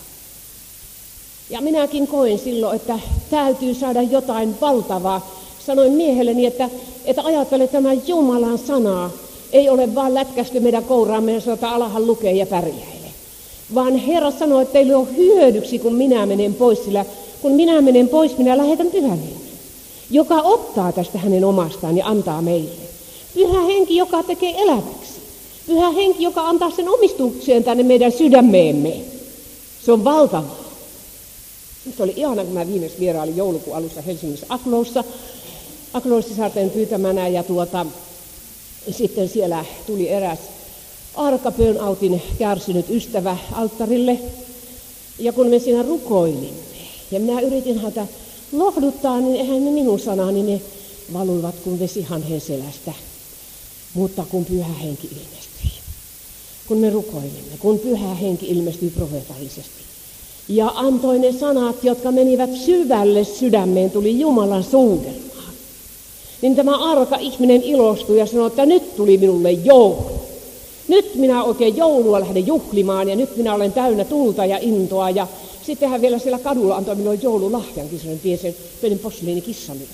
Ja minäkin koin silloin, että täytyy saada jotain valtavaa. Sanoin miehelleni, että, että ajattele tämä Jumalan sanaa. Ei ole vaan lätkästy meidän kouraamme ja sanotaan alahan lukee ja pärjäile. Vaan Herra sanoo, että teille on hyödyksi, kun minä menen pois, sillä kun minä menen pois, minä lähetän Pyhän Hengen, joka ottaa tästä hänen omastaan ja antaa meille. Pyhä Henki, joka tekee eläväksi. Pyhä Henki, joka antaa sen omistukseen tänne meidän sydämeemme. Se on valtavaa. Se oli ihana, kun mä viimeksi vierailin joulukuun alussa Helsingissä Akloussa. Akloussasaarten pyytämänä ja tuota, sitten siellä tuli eräs arka burnoutin kärsinyt ystävä alttarille. Ja kun me siinä rukoilimme ja minä yritin häntä lohduttaa, niin eihän ne minun sanani, ne valuivat kuin vesi hanhen selästä. Mutta kun Pyhä Henki ilmestyi, kun me rukoilimme, kun Pyhä Henki ilmestyi profeetallisesti ja antoi ne sanat, jotka menivät syvälle sydämeen, tuli Jumalan suudelmaan, niin tämä arka ihminen ilostui ja sanoi, että nyt tuli minulle joulu. Nyt minä oikein joulua lähden juhlimaan ja nyt minä olen täynnä tulta ja intoa. Ja sitten hän vielä siellä kadulla antoi minulle joululahjankin, sen pienen, pienen posliinikissan.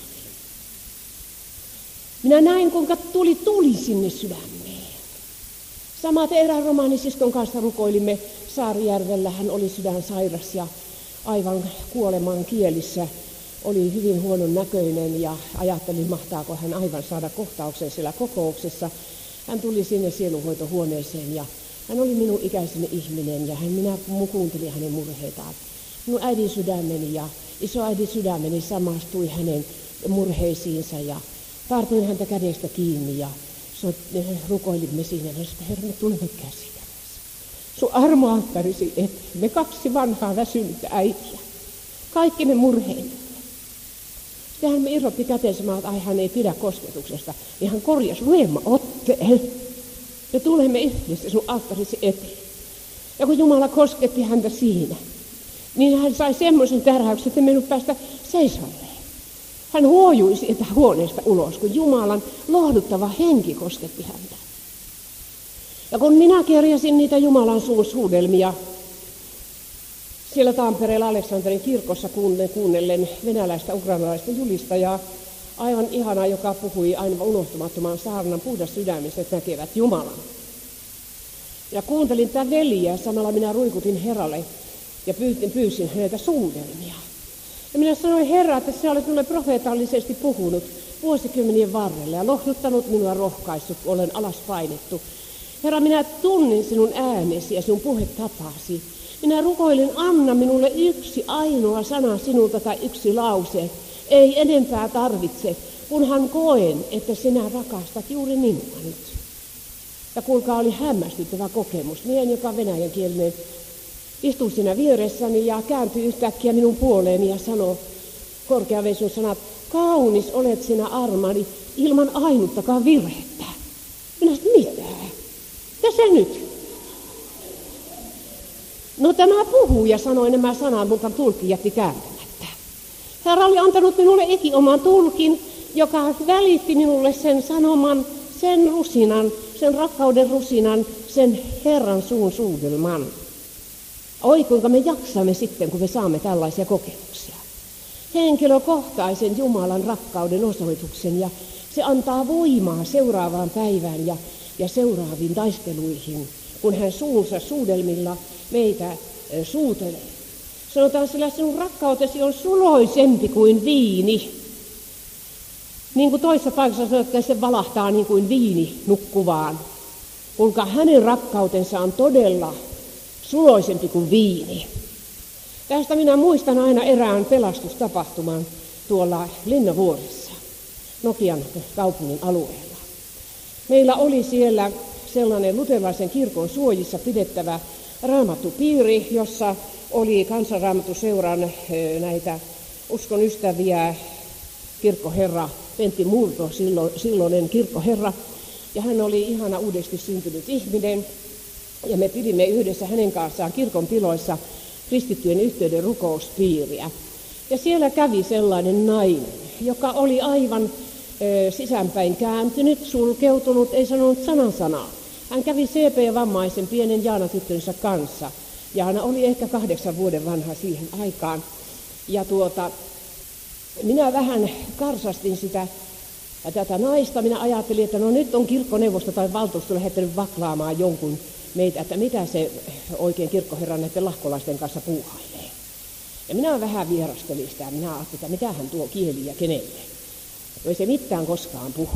Minä näin, kuinka tuli tuli sinne sydämeen. Samaten erään romaanisiskon kanssa rukoilimme Saarijärvellä. Hän oli sydänsairas ja aivan kuoleman kielissä. Oli hyvin huonon näköinen ja ajattelin, mahtaako hän aivan saada kohtauksen siellä kokouksessa. Hän tuli sinne sielunhoitohuoneeseen ja hän oli minun ikäiseni ihminen ja hän, minä kuuntelin hänen murheitaan. Minun äidin sydämeni ja isoäidin sydämeni samastui hänen murheisiinsa ja tartuin häntä kädestä kiinni ja so, rukoilimme siinä, että Herra, me tulemme käsikädessä. Sun armoalttarisi eteen, me kaksi vanhaa väsynyttä äitiä, kaikki ne murheimme. Ja hän irrotti kätensä, että ai hän ei pidä kosketuksesta. Ja hän korjasi luemma otteen. Me tulemme yhdessä sun alttarisi eteen. Ja kun Jumala kosketti häntä siinä, niin hän sai semmoisen täräyksen, että minun päästä seisalleen. Hän huojui sieltä huoneesta ulos, kun Jumalan lohduttava henki kosketti häntä. Ja kun minä kerjasin niitä Jumalan suun suudelmia siellä Tampereella Aleksanterin kirkossa kuunnellen venäläistä ukrainalaista julistajaa, aivan ihana, joka puhui aina unohtumattoman saarnan puhdas sydämiset näkevät Jumalan. Ja kuuntelin tätä veliä, samalla minä ruikutin Herralle ja pyysin, pyysin häneltä suudelmia. Ja minä sanoin, Herra, että sinä olet minulle profeetallisesti puhunut vuosikymmenien varrella ja lohduttanut minua rohkaissut, kun olen alas painettu. Herra, minä tunnin sinun äänesi ja sinun puhetapasi. Minä rukoilin, anna minulle yksi ainoa sana sinulta tai yksi lause. Ei enempää tarvitse, kunhan koen, että sinä rakastat juuri minua nyt. Ja kuulkaa, oli hämmästyttävä kokemus. Mien, joka venäjänkielinen, istui siinä vieressäni ja kääntyi yhtäkkiä minun puoleeni ja sanoi korkeaveisun sanat, kaunis olet sinä armani ilman ainuttakaan virhettä. Minä sanoin, mitä? Ja se nyt? No tämä puhuja sanoi nämä sanat, mutta tulkki jätti kääntämättä. Herra oli antanut minulle ikioman tulkin, joka välitti minulle sen sanoman, sen rusinan, sen rakkauden rusinan, sen Herran suun suudelman. Oi kuinka me jaksamme sitten, kun me saamme tällaisia kokemuksia. Henkilökohtaisen Jumalan rakkauden osoituksen ja se antaa voimaa seuraavaan päivään ja, ja seuraaviin taisteluihin, kun hän suunsa suudelmilla meitä suutelee. Sanotaan, sillä sinun rakkautesi on suloisempi kuin viini. Niin kuin toisessa paikassa sanotaan, että se valahtaa niin kuin viini nukkuvaan. Kuinka hänen rakkautensa on todella suloisempi kuin viini. Tästä minä muistan aina erään pelastustapahtuman tuolla Linnavuoressa, Nokian kaupungin alueella. Meillä oli siellä sellainen luterilaisen kirkon suojissa pidettävä raamattupiiri, jossa oli kansanraamatuseuran näitä uskon ystäviä, kirkkoherra Pentti Murto, silloinen kirkkoherra, ja hän oli ihana uudesti syntynyt ihminen, ja me pidimme yhdessä hänen kanssaan kirkon tiloissa kristittyjen yhteyden rukouspiiriä. Ja siellä kävi sellainen nainen, joka oli aivan ö, sisäänpäin kääntynyt, sulkeutunut, ei sanonut sanan sanaa. Hän kävi C P-vammaisen pienen Jaana-tyttönsä kanssa. Jaana oli ehkä kahdeksan vuoden vanha siihen aikaan. Ja tuota, minä vähän karsastin sitä ja tätä naista. Minä ajattelin, että no nyt on kirkkoneuvosto tai valtuusto lähettänyt vaklaamaan jonkun meitä, että mitä se oikein kirkkoherra näiden lahkolaisten kanssa puuhailee. Ja minä vähän vierastelin sitä. Minä ajattelin, että mitä hän tuo kieli ja kenelle. Ei se mitään koskaan puhu.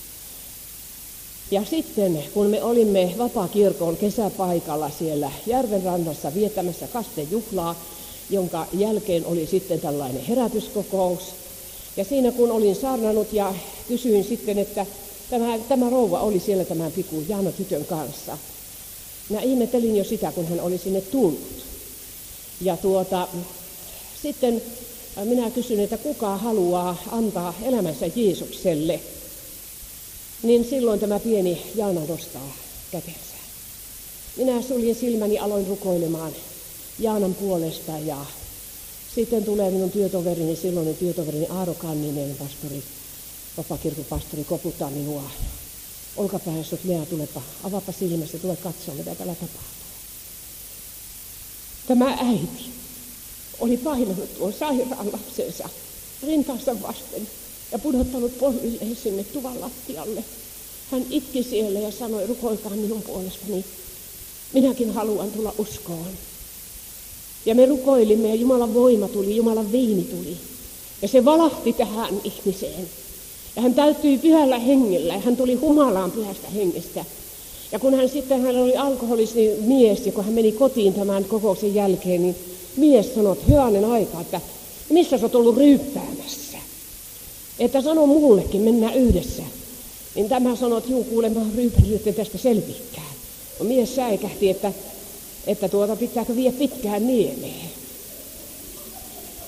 Ja sitten, kun me olimme Vapaa-kirkon kesäpaikalla siellä järvenrannassa viettämässä kastejuhlaa, jonka jälkeen oli sitten tällainen herätyskokous. Ja siinä kun olin saarnannut ja kysyin sitten, että tämä, tämä rouva oli siellä tämän pikku Jaana-tytön kanssa. Minä ihmettelin jo sitä, kun hän oli sinne tullut. Ja tuota, sitten minä kysyin, että kuka haluaa antaa elämänsä Jeesukselle. Niin silloin tämä pieni Jaana nostaa kätensä. Minä suljin silmäni, aloin rukoilemaan Jaanan puolesta ja sitten tulee minun työtoverini, silloinen työtoverini Aaro Kanninen, pastori, Vapaa-kirkon pastori, koputtaa minua. Olkapäässä, että Lea, tulepa, avaapa silmässä, tule katsoa, mitä täällä tapahtuu. Tämä äiti oli painanut tuon sairaan lapsensa rintansa vasten ja pudottanut polvilleen sinne tuvan lattialle. Hän itki siellä ja sanoi, rukoilkaa minun puolestani, minäkin haluan tulla uskoon. Ja me rukoilimme ja Jumalan voima tuli, Jumalan viini tuli. Ja se valahti tähän ihmiseen. Ja hän täyttyi pyhällä hengellä ja hän tuli humalaan pyhästä hengestä. Ja kun hän sitten, hän oli alkoholisi mies ja kun hän meni kotiin tämän kokouksen jälkeen, niin mies sanoi, että hyvänen aika, että missä sä oot ollut ryyppäämässä? Että sano mullekin, mennään yhdessä. Niin tämä sanoi, että juu kuule, mä oon ryypännyt, että tästä selviikään. No mies säikähti, että, että tuota pitääkö vie pitkään nieleen.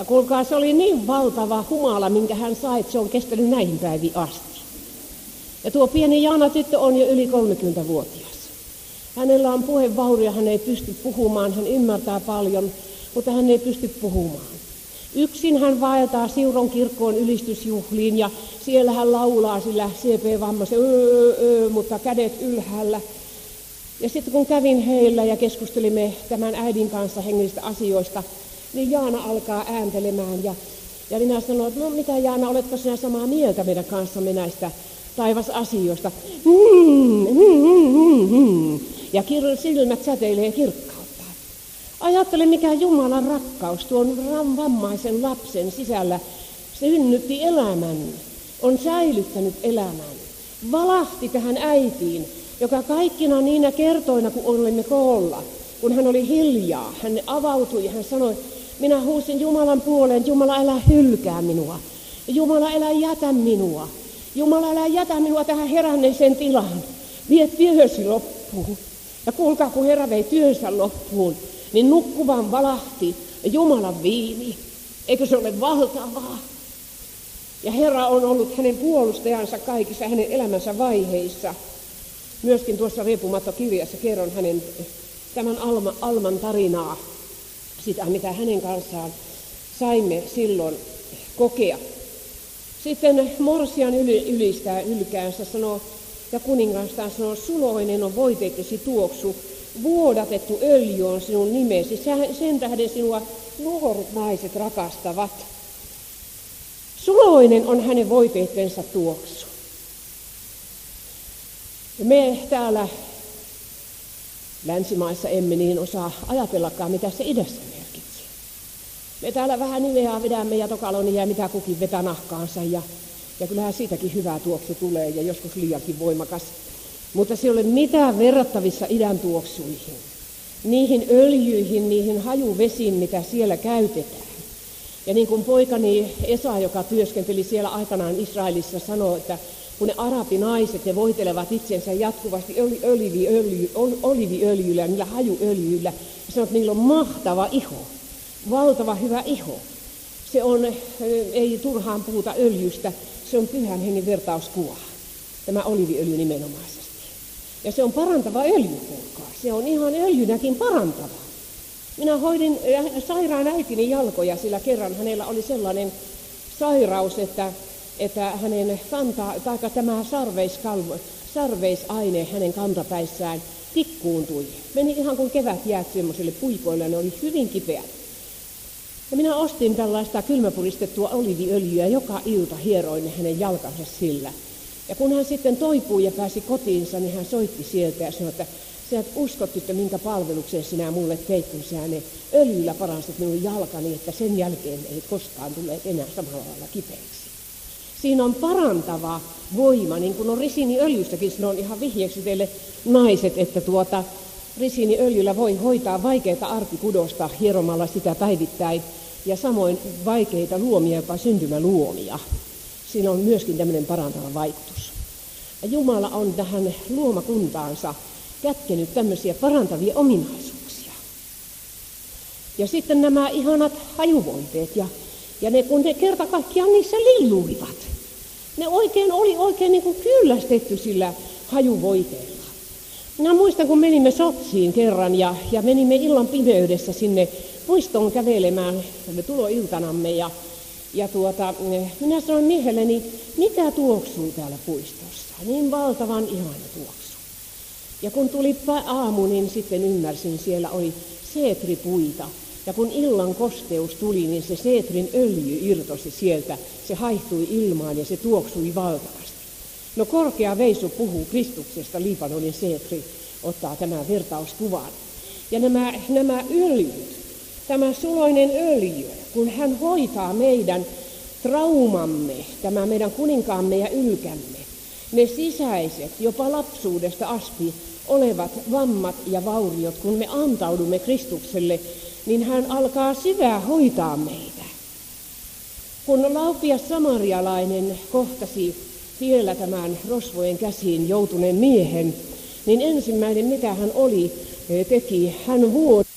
Ja kuulkaa, se oli niin valtava humala, minkä hän sai, että se on kestänyt näihin päiviin asti. Ja tuo pieni Jaana-tyttö on jo yli kolmekymmentävuotias. Hänellä on puhevaurio, hän ei pysty puhumaan, hän ymmärtää paljon, mutta hän ei pysty puhumaan. Yksin hän vaeltaa Siuron kirkkoon ylistysjuhliin ja siellä hän laulaa sillä C P-vammaisen, öö, öö, mutta kädet ylhäällä. Ja sitten kun kävin heillä ja keskustelimme tämän äidin kanssa hengellisistä asioista, niin Jaana alkaa ääntelemään ja, ja minä sanoin, että no mitä Jaana, oletko sinä samaa mieltä meidän kanssamme näistä taivasasioista? Hmm, hmm, hmm, hmm. Ja silmät säteilee kirkkautta. Ajattele, mikä Jumalan rakkaus tuon vammaisen lapsen sisällä synnytti elämän, on säilyttänyt elämän. Valahti tähän äitiin, joka kaikkina niinä kertoina, kun olimme koolla, kun hän oli hiljaa, hän avautui ja hän sanoi, minä huusin Jumalan puoleen, Jumala älä hylkää minua, Jumala älä jätä minua, Jumala älä jätä minua tähän heränneeseen tilaan, vie työsi loppuun. Ja kuulkaa, kun Herra vei työnsä loppuun, niin nukkuvan valahti Jumalan viini. Eikö se ole valtavaa? Ja Herra on ollut hänen puolustajansa kaikissa hänen elämänsä vaiheissa. Myöskin tuossa Riippumatto-kirjassa kerron hänen tämän Alma, Alman tarinaa, sitä mitä hänen kanssaan saimme silloin kokea. Sitten Morsian ylistää ylkäänsä sanoo, ja kuningastaan sanoo, suloinen on voiteittesi tuoksu, vuodatettu öljy on sinun nimesi, sen tähden sinua nuoret naiset rakastavat. Suloinen on hänen voiteittensa tuoksu. Ja me täällä länsimaissa emme niin osaa ajatellakaan, mitä se idässä merkitsee. Me täällä vähän niveää vedämme ja tokalonia ja mitä kukin vetää nahkaansa ja, ja kyllähän siitäkin hyvää tuoksu tulee ja joskus liiankin voimakas. Mutta se ei ole mitään verrattavissa idän tuoksuihin, niihin öljyihin, niihin hajuvesiin, mitä siellä käytetään. Ja niin kuin poikani Esa, joka työskenteli siellä aikanaan Israelissa, sanoi, että kun ne arabinaiset, ne voitelevat itsensä jatkuvasti oliviöljy, oliviöljyllä, niillä hajuöljyillä, ja sanoi, että niillä on mahtava iho, valtava hyvä iho. Se on, ei turhaan puhuta öljystä, se on pyhän hengen vertauskuva, tämä oliviöljy nimenomaisesti. Ja se on parantava öljy, kuulkaa. Se on ihan öljynäkin parantava. Minä hoidin sairaan äitini jalkoja, sillä kerran hänellä oli sellainen sairaus, että, että hänen kanta, tai tämä sarveiskalvo, sarveisaine hänen kantapäissään tikkuuntui. Meni ihan kuin kevät jäät semmoiselle puikoille, ne oli hyvin kipeät. Ja minä ostin tällaista kylmäpuristettua oliviöljyä, joka ilta hieroin hänen jalkansa sillä. Ja kun hän sitten toipui ja pääsi kotiinsa, niin hän soitti sieltä ja sanoi, että sinä et uskot, että minkä palveluksen sinä mulle teit, kun sinä ne öljyllä paransit minun jalkani, että sen jälkeen ei koskaan tule enää samalla lailla kipeäksi. Siinä on parantava voima, niin kuin on risiiniöljystäkin, se on ihan vihjeeksi teille naiset, että tuota, risiiniöljyllä voi hoitaa vaikeita arkikudosta hieromalla sitä päivittäin ja samoin vaikeita luomia, jopa syntymäluomia. Siinä on myöskin tämmöinen parantava vaikutus. Ja Jumala on tähän luomakuntaansa kätkenyt tämmöisiä parantavia ominaisuuksia. Ja sitten nämä ihanat hajuvoiteet, ja, ja ne, kun ne kerta kaikkiaan niissä lilluivat. Ne oikein oli oikein niin kuin kyllästetty sillä hajuvoiteella. Minä muistan, kun menimme Sotsiin kerran ja, ja menimme illan pimeydessä sinne puistoon kävelemään tuloiltanamme. Ja, ja tuota, minä sanoin miehelleni, mitä tuoksuu täällä puistossa? Niin valtavan ihana tuoksu. Ja kun tuli aamu, niin sitten ymmärsin, siellä oli seetripuita. Ja kun illan kosteus tuli, niin se seetrin öljy irtosi sieltä. Se haihtui ilmaan ja se tuoksui valtavasti. No korkea veisu puhuu Kristuksesta, Libanonin seetri ottaa tämän vertauskuvan. Ja nämä, nämä öljyt, tämä suloinen öljy, kun hän hoitaa meidän traumamme, tämä meidän kuninkaamme ja ylkämme, ne sisäiset, jopa lapsuudesta asti olevat vammat ja vauriot, kun me antaudumme Kristukselle, niin hän alkaa syvää hoitaa meitä. Kun laupias samarialainen kohtasi tiellä tämän rosvojen käsiin joutuneen miehen, niin ensimmäinen mitä hän oli, teki, hän vuoti